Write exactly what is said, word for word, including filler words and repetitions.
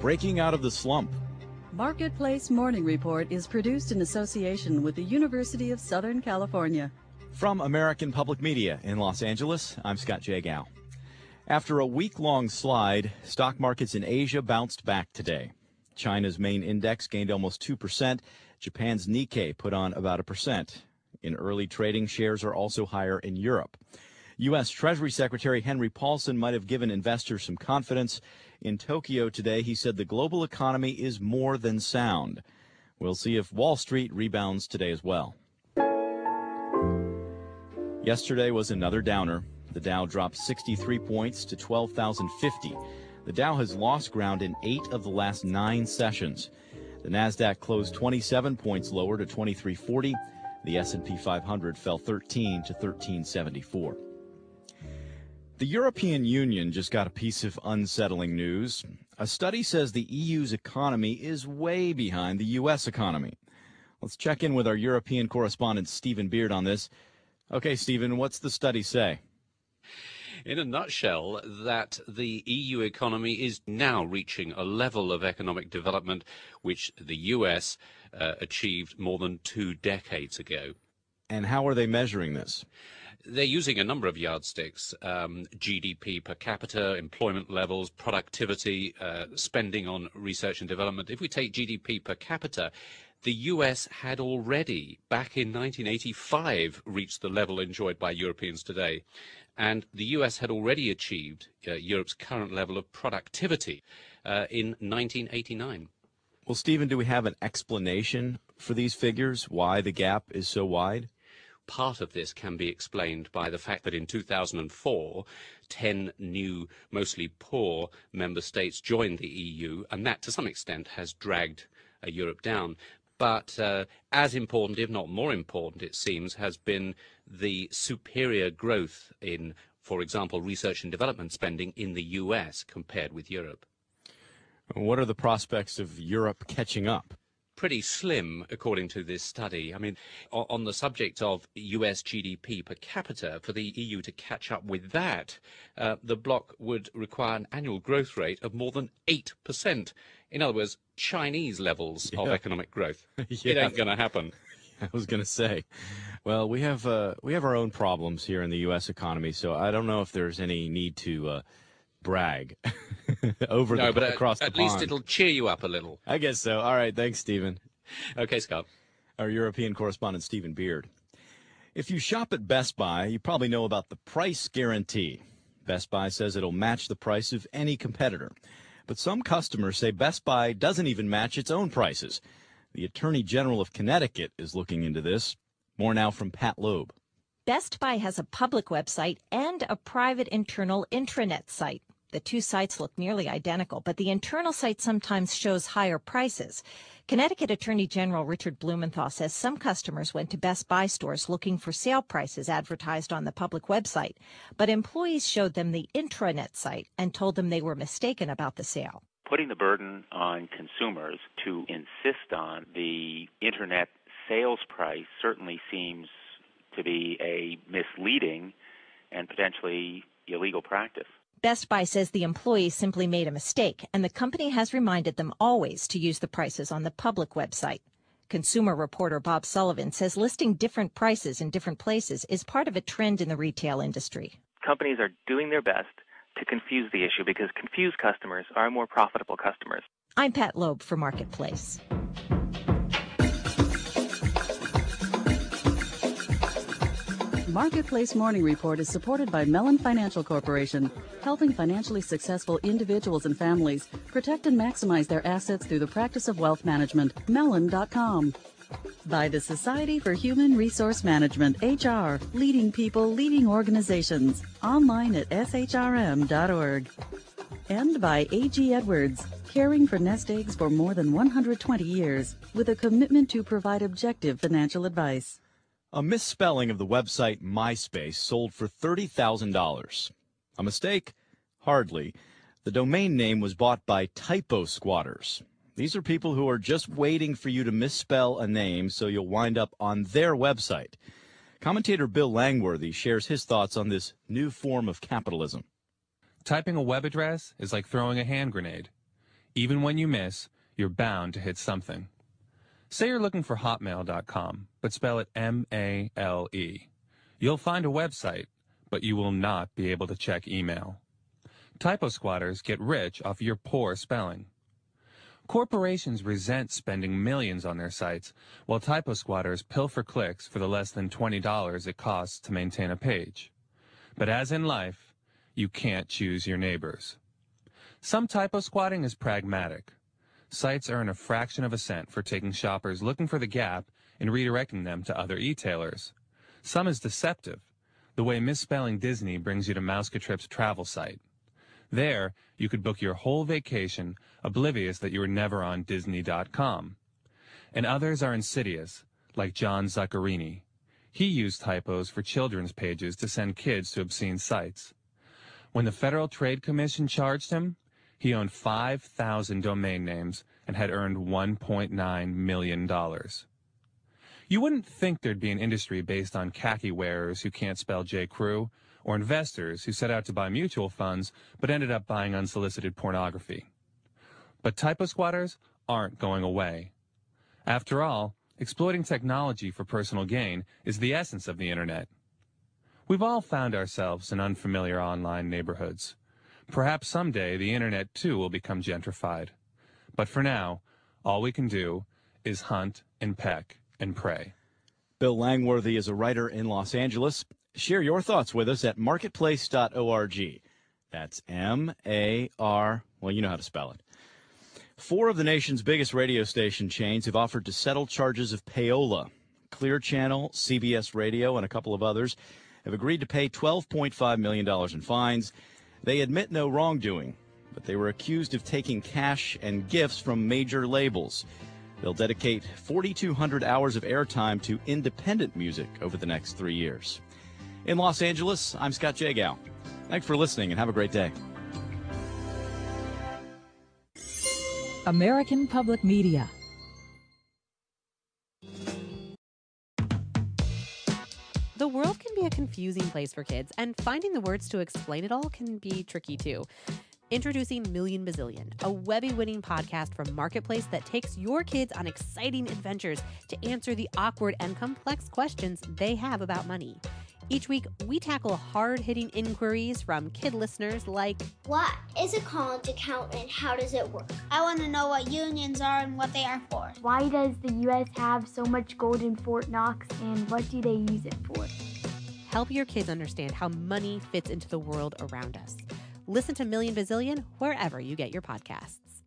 breaking out of the slump. Marketplace Morning Report is produced in association with the University of Southern California. From American Public Media in Los Angeles, I'm Scott Jagow. After a week-long slide, stock markets in Asia bounced back today. China's main index gained almost two percent. Japan's Nikkei put on about a percent. In early trading, shares are also higher in Europe. U S. Treasury Secretary Henry Paulson might have given investors some confidence. In Tokyo today, he said the global economy is more than sound. We'll see if Wall Street rebounds today as well. Yesterday was another downer. The Dow dropped sixty-three points to twelve thousand fifty. The Dow has lost ground in eight of the last nine sessions. The Nasdaq closed twenty-seven points lower to twenty-three forty. The S and P five hundred fell thirteen to thirteen seventy-four. The European Union just got a piece of unsettling news. A study says the E U's economy is way behind the U S economy. Let's check in with our European correspondent Stephen Beard on this. Okay, Stephen, what's the study say? In a nutshell, that the E U economy is now reaching a level of economic development which the U S uh, achieved more than two decades ago. And how are they measuring this? They're using a number of yardsticks, um, G D P per capita, employment levels, productivity, uh, spending on research and development. If we take G D P per capita, the U S had already, back in nineteen eighty-five, reached the level enjoyed by Europeans today. And the U S had already achieved uh, Europe's current level of productivity uh, in nineteen eighty-nine. Well, Stephen, do we have an explanation for these figures, why the gap is so wide? Part of this can be explained by the fact that in two thousand four, ten new, mostly poor member states joined the E U, and that to some extent has dragged uh, Europe down. But uh, as important, if not more important, it seems, has been the superior growth in, for example, research and development spending in the U S compared with Europe. What are the prospects of Europe catching up? Pretty slim, according to this study. I mean, on the subject of U S G D P per capita, for the E U to catch up with that, uh, the bloc would require an annual growth rate of more than eight percent. In other words, Chinese levels yeah. of economic growth. yeah. It ain't going to happen. I was going to say, well, we have uh, we have our own problems here in the U S economy, so I don't know if there's any need to uh, brag over no, the, but at, across the at pond. Least it'll cheer you up a little. I guess so. All right, thanks, Stephen. Okay, Scott. Our European correspondent, Stephen Beard. If you shop at Best Buy, you probably know about the price guarantee. Best Buy says it'll match the price of any competitor. But some customers say Best Buy doesn't even match its own prices. The Attorney General of Connecticut is looking into this. More now from Pat Loeb. Best Buy has a public website and a private internal intranet site. The two sites look nearly identical, but the internal site sometimes shows higher prices. Connecticut Attorney General Richard Blumenthal says some customers went to Best Buy stores looking for sale prices advertised on the public website, but employees showed them the intranet site and told them they were mistaken about the sale. Putting the burden on consumers to insist on the internet sales price certainly seems to be a misleading and potentially illegal practice. Best Buy says the employees simply made a mistake, and the company has reminded them always to use the prices on the public website. Consumer reporter Bob Sullivan says listing different prices in different places is part of a trend in the retail industry. Companies are doing their best to confuse the issue because confused customers are more profitable customers. I'm Pat Loeb for Marketplace. Marketplace Morning Report is supported by Mellon Financial Corporation, helping financially successful individuals and families protect and maximize their assets through the practice of wealth management. Mellon dot com. By the Society for Human Resource Management, H R, leading people, leading organizations, online at S H R M dot org. And by A G Edwards, caring for nest eggs for more than one hundred twenty years, with a commitment to provide objective financial advice. A misspelling of the website MySpace sold for thirty thousand dollars. A mistake? Hardly. The domain name was bought by typo squatters. These are people who are just waiting for you to misspell a name so you'll wind up on their website. Commentator Bill Langworthy shares his thoughts on this new form of capitalism. Typing a web address is like throwing a hand grenade. Even when you miss, you're bound to hit something. Say you're looking for hotmail dot com, but spell it M A L E. You'll find a website, but you will not be able to check email. Typo squatters get rich off your poor spelling. Corporations resent spending millions on their sites, while typo squatters pilfer clicks for the less than twenty dollars it costs to maintain a page. But as in life, you can't choose your neighbors. Some typo squatting is pragmatic. Sites earn a fraction of a cent for taking shoppers looking for the gap and redirecting them to other e-tailers. Some is deceptive, the way misspelling Disney brings you to Mouseketrip's travel site. There, you could book your whole vacation, oblivious that you were never on Disney dot com. And others are insidious, like John Zuccarini. He used typos for children's pages to send kids to obscene sites. When the Federal Trade Commission charged him, he owned five thousand domain names and had earned one point nine million dollars. You wouldn't think there'd be an industry based on khaki wearers who can't spell J. Crew, or investors who set out to buy mutual funds but ended up buying unsolicited pornography. But typo squatters aren't going away. After all, exploiting technology for personal gain is the essence of the Internet. We've all found ourselves in unfamiliar online neighborhoods. Perhaps someday the Internet too will become gentrified. But for now, all we can do is hunt and peck and pray. Bill Langworthy is a writer in Los Angeles. Share your thoughts with us at marketplace dot org. That's M A R, well, you know how to spell it. Four of the nation's biggest radio station chains have offered to settle charges of payola. Clear Channel, C B S Radio, and a couple of others have agreed to pay twelve point five million dollars in fines. They admit no wrongdoing, but they were accused of taking cash and gifts from major labels. They'll dedicate forty-two hundred hours of airtime to independent music over the next three years. In Los Angeles, I'm Scott Jagow. Thanks for listening and have a great day. American Public Media. The world can be a confusing place for kids, and finding the words to explain it all can be tricky too. Introducing Million Bazillion, a Webby-winning podcast from Marketplace that takes your kids on exciting adventures to answer the awkward and complex questions they have about money. Each week, we tackle hard-hitting inquiries from kid listeners like, what is a college account and how does it work? I want to know what unions are and what they are for. Why does the U S have so much gold in Fort Knox and what do they use it for? Help your kids understand how money fits into the world around us. Listen to Million Bazillion wherever you get your podcasts.